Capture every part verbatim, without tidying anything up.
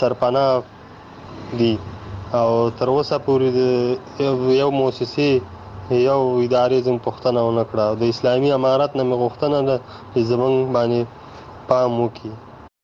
سرپناه دي او تر اوسه پورې د یو مؤسسې یو ادارې زموږ پوښتنه ونه کړه او د اسلامي امارت نه مې غوښتنه ده چې زموږ باندې پام وکړي.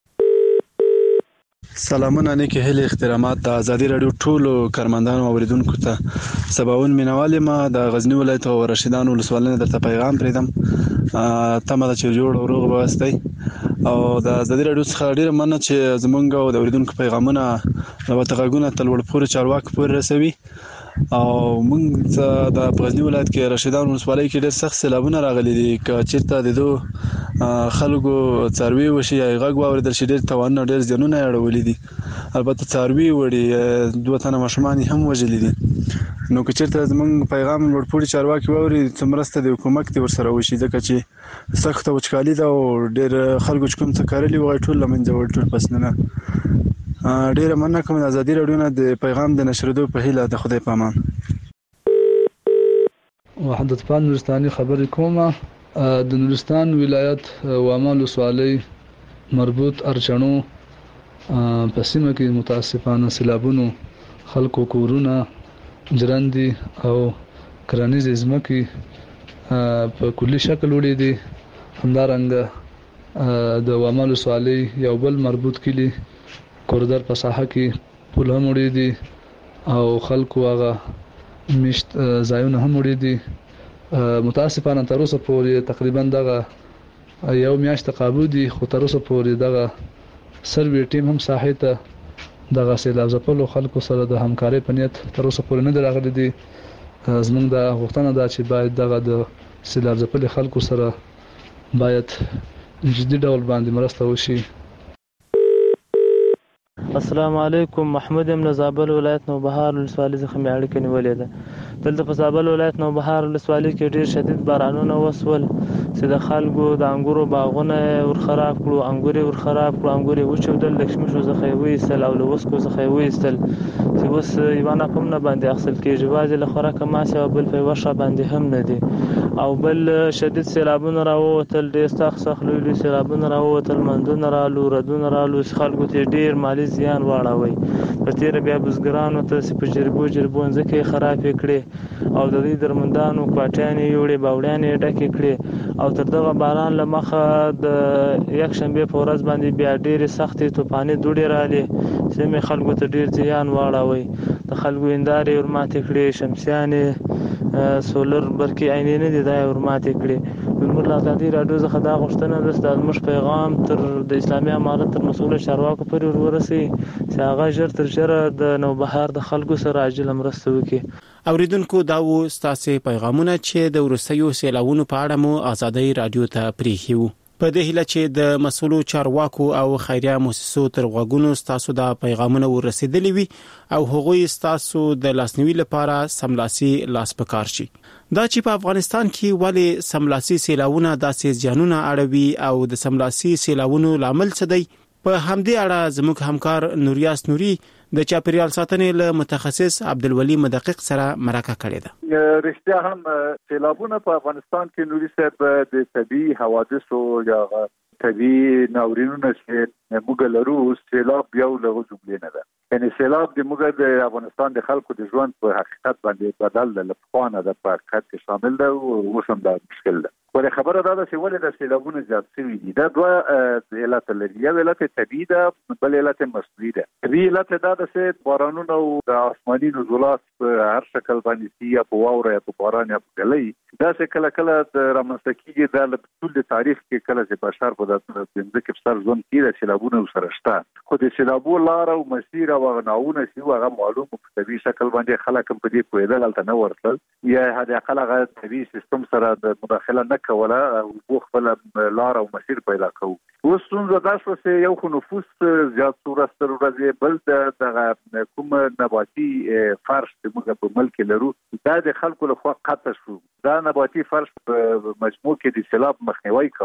سلامونه نیکې هیلې احترامات د ازادي راډیو ټولو کارمندانو او اوریدونکو ته سباون مینوال یم. د غزنی ولایت او رشیدان ولسوالۍ نه درته پیغام پرېږدم. تمه ده چې جوړ او روغ به اوسئ او د ازادي راډیو څخه ډېره مننه چې زموږ او د اوریدونکو پیغامونه البته غږونه تر لوړ پورې چارواکو پورې رسوي. او موږ د غزنی ولایت کې رشیدان ولسوالۍ کې ډېر سخت سیلابونه راغلي دي. که چېرته د دو خلکو څاروي وشي یا غږ واورېدل شي ډېر تاوانونه ډېر زیانونه یې اړولي دي. البته څاروي وړي دوه تنه ماشومان یې هم وژلي دي. نو که چېرته زموږ پیغام لوړ پورې چارواکي واوري څه مرسته د حکومت دې ورسره وشي ځکه چې سخته وچکالي ده او ډېر خلکو چې کوم څه کرلي وو ټول له منځه وړل ټول فصلونه. ډېره مننه کوم د ازادي راډیو نه د پیغام د نشرېدو په هیله. د خدای په امان. وحدت پال نورستاني خبرې کومه. د نورستان ولایت واما ولسوالۍ مربوط ارچڼو په سیمه کې متاسفانه سیلابونو خلکو کورونه جرندي او کرنیزې ځمکې په کلي شکل وړي دي. همدارنګه د واما ولسوالۍ یو بل مربوط کلي کوردر په ساحه کې پل هم وړي دي او خلکو هغه میشت ځایونه هم وړي دي. متاسفانه تر اوسه پورې تقریبا دغه یو میاشت قابو دي خو تر اوسه پورې دغه سروي ټیم هم ساحې ته دغه سیلاب ځپلو خلکو سره د همکارۍ په نیت تر اوسه پورې نه دي راغلي دي. زموږ د غوښتنه ده چې باید دغه د سیلاب ځپلي خلکو سره باید جدي ډول باندې مرسته وشي. السلام علیکم. محمود یم له زابل ولایت نوبهار ولسوالۍ څخه مې اړیکه نیولې ده. دلته په زابل ولایت نوبهار ولسوالۍ کې ډېر شدید بارانونه وسول چې د خلکو د انګورو باغونه ور خراب کړو، انګور یې ور خراب کړو، انګور یې وچودل، له کشمشو څخه یې وایستل او له وسکو څخه یې وایستل چې اوس یوه ناپه هم نه باندې اخیستل کېږي. بعضې له خوراکه ماسې او بل په یوه ښه باندې هم نه دي. او بل شدید سیلابونه راووتل، ډېر سخت سخت لوی لوی سیلابونه راووتل، مندونه رالو، ردونه رالو چې خلکو ته یې ډېر مالي زیان واړوي. په تېره بیا بزګرانو ته چې په جربو جربو ځمکې یې خرابې کړې او د دوی درمندانو کوټیانې یې یوړې، باوړیانې یې ډکې کړې. او تر دغه باران له مخه د یکشنبې په ورځ باندې بیا ډېرې سختې طوفاني دوړې رالې چې مې خلکو ته ډېر زیان واړوي. د خلکو هندارې یې ورماتې کړې، شمسیانې، سولر برقي عینې نه دي دا یې ورماتې کړې. زموږ له ازادي راډیو څخه دا غوښتنه ده چې دا زموږ پیغام تر د اسلامي امارت تر مسؤله چارواکو پورې ور ورسوي چې هغه ژر تر ژره د نوبهار د خلکو سره عاجله مرسته وکړي. اوریدونکو دا و ستاسو پیغامونه چې د وروستیو سیلابونو په اړه مو ازادي راډیو ته پریښي وو. په دې هیله چې د مسؤلو چارواکو او خیریه مؤسسو تر غوږونو ستاسو د پیغامونه ورسېدلي وي او هغوی ستاسو د لاسنیوي لپاره سملاسي لاس پکار شي. دا چې په افغانستان کې ولې سملاسي سیلابونه داسې زیانونه اړوي او د سملاسي سیلابونو لامل څه دی، په همدې اړه زموږ همکار نوریاس نوري د چاپیریال ساتنې له متخصص عبدالولي مدقق سره مرکه کړې ده. رښتیا هم سیلابونه په افغانستان کې نوري صاحب د طبیعي حوادثو یا طبیعي ناورینونو چې موږ لرو، سیلاب یو له هغو جملې نه ده. یعنې سیلاب د موږ د افغانستان د خلکو د ژوند په حقیقت باندې بدل ده، له پخوا نه ده په حقیقت کې شامل ده او اوس هم دا مشکل ده. ولې خبره دا ده چې ولې د سیلابونو زیات شوي دي. دا دوه علت لري، یو علت طبیعي ده، بل علت مصنوعي ده. طبیعي علت دا ده چې بارانونه او د آسماني نزولات په هر شکل باندې چې یا په واوره یا په باران یا په ګلۍ داسې کله کله د رامنځته کېږي. دا له ټول د تاریخ کې کله چې بشر په ځمکې په سر ژوند کې د سیلابونو سره شته، خو د سیلابو لاره او مسیر او هغه ناوونه چې هغه معلوم په طبیعي شکل باندې خلک هم په دې پوهېدل هلته نه ورتلل یا حداقل هغه طبیعي سیستم سره د مداخله نه کوله او خپله لاره او مسیر پیدا کوو. اوس ستونزه دا شوه چې یو خو نفوس زیات شو ورځ تر ورځې، بل دغه کوم نباتي فرش چې موږ په ملک کې لرو دا د خلکو لخوا قطع شو. دا نباتي فرش په مجموع کې د سیلاب مخنیوی کوو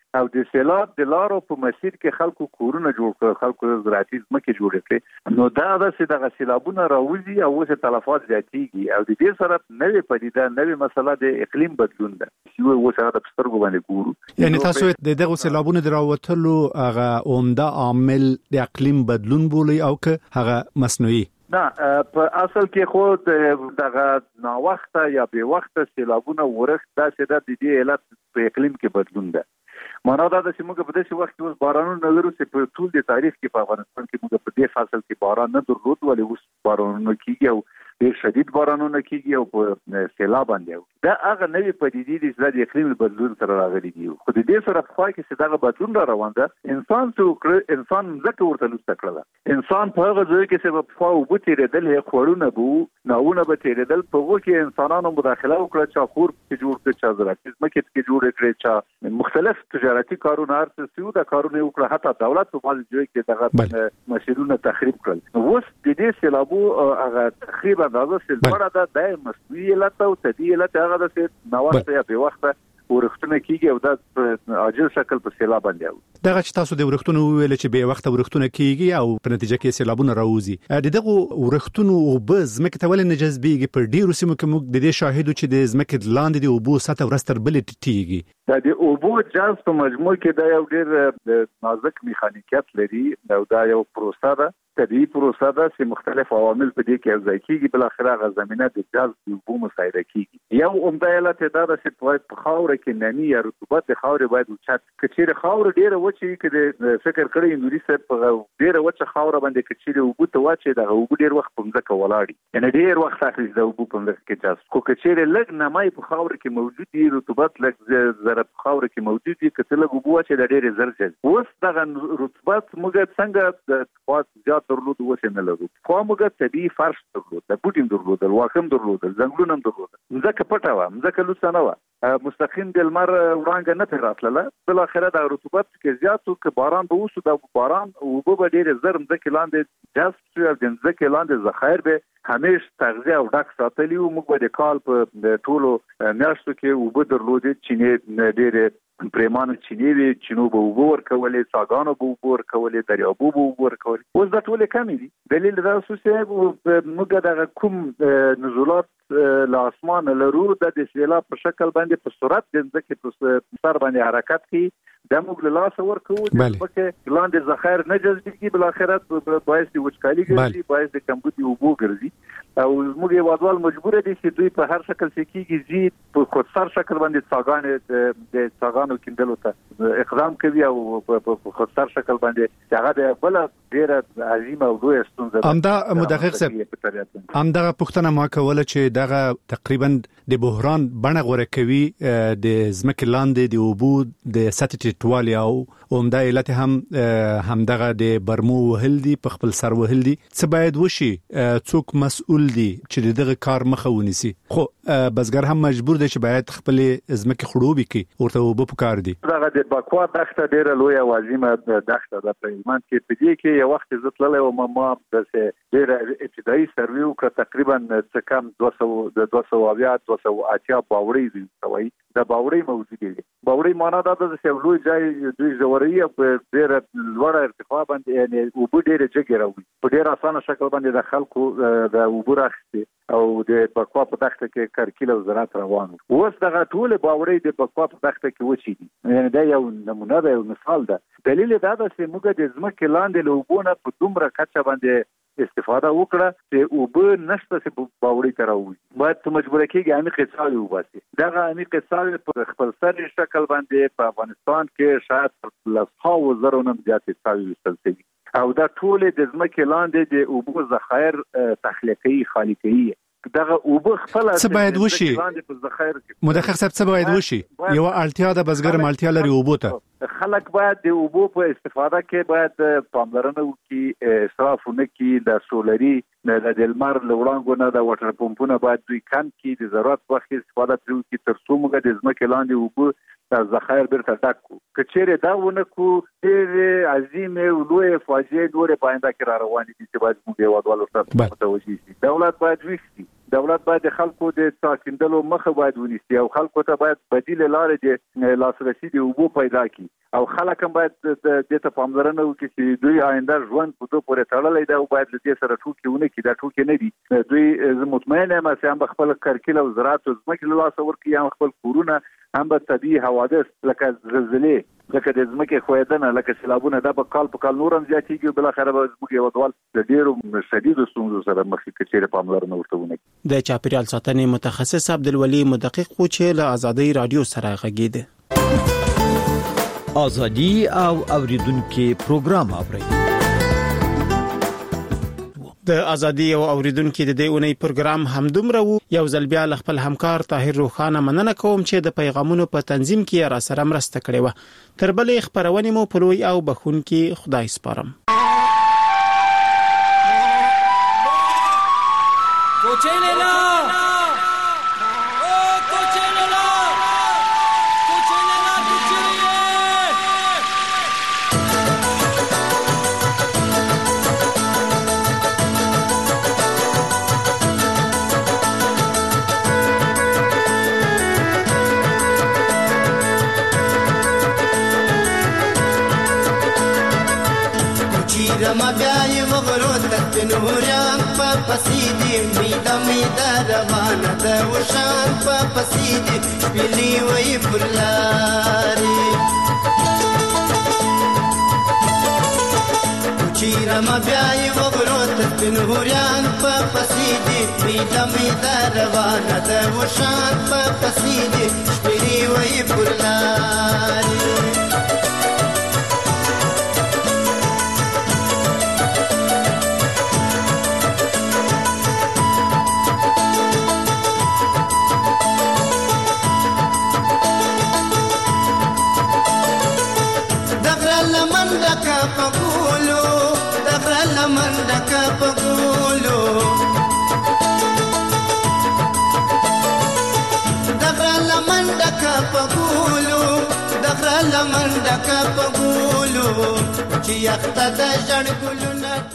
او د سیلاب د لارو په مسیر کې خلکو کورونه جوړ کړ، خلکو زراعتي ځمکې جوړې کړې، نو دا د دغه سیلابونه راوځي او اوس تلفات زیاتېږي او د دې سره نوې پدیده نوې مسله د اقلیم بدلون ده چې اوس هغه په سترګو باندې ګورو. یعنی تاسو د دغه سیلابونو د راوتلو هغه عمده عامل د اقلیم بدلون بولي او که هغه مصنوعي؟ نه، په اصل کې خو دغه نا وخته یا به وخته سیلابونه ورښت داسې ده د دې علت په اقلیم کې بدلون ده. معنا دا ده چې موږ په داسې وخت کې اوس بارانونه لرو چې په ټول د تاریخ کې په افغانستان کې موږ په دې فصل کې باران نه درلود، ولې اوس بارانونه کیږي او ډېر شدید بارانونه کیږي او په سیلاب باندې. دا هغه نوې پدیدې دي چې د اقلیم بدلون سره راغلي دي، خو د دې سره په کې چې دغه بدلون را روان ده، انسان څو انسان ځکه ورته لوسته کړل. انسان په هغه ځای کې چې په خوا وبو تیرېدل، خورونه بو ناونه به تیرېدل، په هغه کې انسانانو مداخله وکړه، چې خور کې جوړ کړ، چې زراعتي ځمکې کې جوړ کړي، چې مختلف تجارتي کارونه هر څه دا کارونه وکړه، حتی دولت په بعض ځای کې دغه مسیرونه تخریب کړل. اوس د دې سیلابو هغه تخریب اندازه سلبره ده، د مصنوعي علت او طبیعي علت هغه د ناوخته یا به وخته ورښتونه کیږي او دا عاجل شکل په سیلاب باندې و. دغه چې تاسو د ورښتونو ویل چې به وخته ورښتونه کیږي او په نتیجه کې سیلابونه راوځي، د دغه ورښتونو او به ځمکې ته ولې نه جذبېږي؟ په ډیرو سیمو کې موږ د دې شاهدو چې د ځمکې لاندې د اوبو سطح ورځ تر بلې ټیټیږي. دا د اوبو جذب په مجموع کې دا یو ډیر نازک میخانیکیت لري او دا یو پروسه ده، طبيعي پروسه ده چې مختلف عوامل په دې کې یوځای کیږي، بل اخر هغه زمينه د جذب د اوبو مساعده کیږي. یو عمده علت دا ده چې په خاور کې نمی یا رطوبت د خاور باید اوچت کچیر خاور ډیره وچی کې فکر کړی نوري سره په ډیره وچه خاور باندې کچیر اوبو ته واچي د اوبو ډیر وخت په ځکه ولاړی، یعنی ډیر وخت اخلي د اوبو په ځکه کې جذب کو کچیر لګ نمای په خاور کې موجود دي، رطوبت لګ زره په خاور کې موجود دي، کته لګ اوبو واچي د ډیر زر جذب. اوس دغه رطوبت موږ څنګه د خاص زیات درلود وسه نه لرو، خو موږ طبيعي فرش درلود، د بوټیم درلود، واخم درلود، زنګلونم درلود، ځکه پټه و ځکه لوسه نه و، مستقیم د لمر وړانګه نه پیراتله، بل اخره د رطوبت کې زیاتو کې باران به وسو، د باران او به ډیر زر مځکه لاندې جذب شي او د مځکه لاندې ذخایر به همیش تغذیه او ډک ساتلی او موږ د کال په ټولو میاشتو کې وب درلودې چې ډیر پریمانه چینی وی چینو به وګور کولې، ساګانو به وګور کولې، دریابو به وګور کولې. اوس دا ټول کمی دي. دلیل دا چې موږ د کوم نزولات له اسمان لرو د سیلاب په شکل باندې په سرعت د ځکه په سر باندې حرکت کوي، د موږ له لاس ورکو د ځکه لاندې ذخایر نه جذبېږي، بل اخرت باعث د وچکالي ګرځي، باعث د کمبود اوبو ګرځي او موږ یوازوال مجبور دي چې دوی په هر شکل کېږي زی په خودسر شکل باندې څاګانې د څاګانو کیندلو ته اقدام کوي او په خودسر شکل باندې هغه د بل ډیره عظیمه او لویه ستونزه ده. امدا مدقق صاحب امدا پښتنه ما کوله چې دغه تقریبا د بحران بڼه غوړه کوي د ځمکې لاندې د اوبو د سطح ټیټوالي او عمده علت هم همدغه د برمو وهل دي، په خپل سر وهل دي. څه باید وشي؟ څوک مسؤل دي چې دغه کار مخه ونیسي؟ خو بزګر هم مجبور دی چې باید خپل ځمکې خړوبي کړي، ورته وب په کار دي. دغه د بکوا دښته ډیره لویه او عظیمه دښته ده په ایمان کې، په دې کې یو وخت زتلله او ما د ډیره ابتدایي سروي وکړه، تقریبا څه کم دوه سوه د دوه سوه اویا دوه سوه اتیا باوري دي سوي د باوري موجود دي. باوري معنا دا د سیولوي ځای دوی زوري په ډیره لوړه ارتفاع باندې یعنی اوبو ډیره جګی راوي، په ډیره اسانه شکل باندې د خلکو د اوبو راخستي او د بکوا په دښته کې کرکیل او زراعت روان. اوس دغه ټول باوري د بکوا په دښته کې وچی دي، یعنی دا یو نمونه ده، یو مثال ده. دلیل دا ده چې موږ د ځمکې لاندې له اوبو نه په دومره کچه باندې استفاده وکړه چې اوبه نشته چې باوري ته راوځي، باید ته مجبور کېږي عمیقې څاوي وباسي. دغه عمیقې څاوي په خپل سر شکل باندې په افغانستان کې شاید له ساو زرو نه زیاتې څاوي ویستل شوي او دا ټول د ځمکې لاندې د اوبو ذخایر تخلیقي خالي کوي. دغه اوبه خپل څه باید وشي؟ مدقق صاحب څه باید وشي؟ یو اړتیا د بزګر مالتیا لري اوبو ته، خلک باید د اوبو په استفاده کې باید پاملرنه وکړي، اسراف نه کړي، د سولري د لمر له وړانګو نه د واټر پمپونه باید دوی کم کړي، د ضرورت وخت استفاده ترې وکړي تر څو موږ د ځمکې لاندې اوبه د ذخایر بیرته ډک کړو. که چیرې دا ونه کړو ډېرې عظیمې او لویې فاجعې نورې په آینده کې را روانې دي چې باید موږ هېوادوالو ته متوجه شي. دولت باید ویښ شي، دولت باید د خلکو د څاکیندلو مخه باید ونیسي او خلکو ته باید بدیل لارې د لاسرسي د اوبو پیدا کړي او خلک هم باید د دې ته پاملرنه وکړي چې دوی آینده ژوند په دوی پورې تړلی دی او باید له دې سره ټوکې ونه کړي. دا ټوکې نه دي. دوی زه مطمئن یم چې هم به خپل کرکیله او زراعت او ځمکې له لاسه ورکړي، هم خپل کورونه، هم به طبیعي حوادث لکه زلزلې، لکه د ځمکې ښویدنه، لکه سیلابونه، دا به کال په کال نور هم زیاتېږي او بالاخره به زموږ هېوادوال د ډېرو شدیدو ستونزو سره مخ شي که چېرې پاملرنه ورته ونه کړي. د چاپیریال ساتنې متخصص عبدالولي مدقق و چې له ازادۍ راډیو سره غږېده. ازادي او اوریدونکو پروګرام اوري. د ازادي او اوریدونکو د دې اونۍ پروګرام همدومره وو. یو ځل بیا له خپل همکار طاهر روخانه مننه کوم چې د پیغامونو په تنظیم کې را سره مرسته کړې و. تر بلې خبرونې مو په لوی او بخونکي خدای سپارم. رما بیای وغرو تک نوران پا پسیدی میدا میدا روانه ده وشان پا پسیدی بلی وی پرلاری کچی رما بیای وغرو تک نوران پا پسیدی میدا میدا روانه ده وشان پا پسیدی بلی وی پرلاری پګولو دغه لمنډک پګولو دغه لمنډک پګولو دغه لمنډک پګولو چې یخته د جړ ګلونه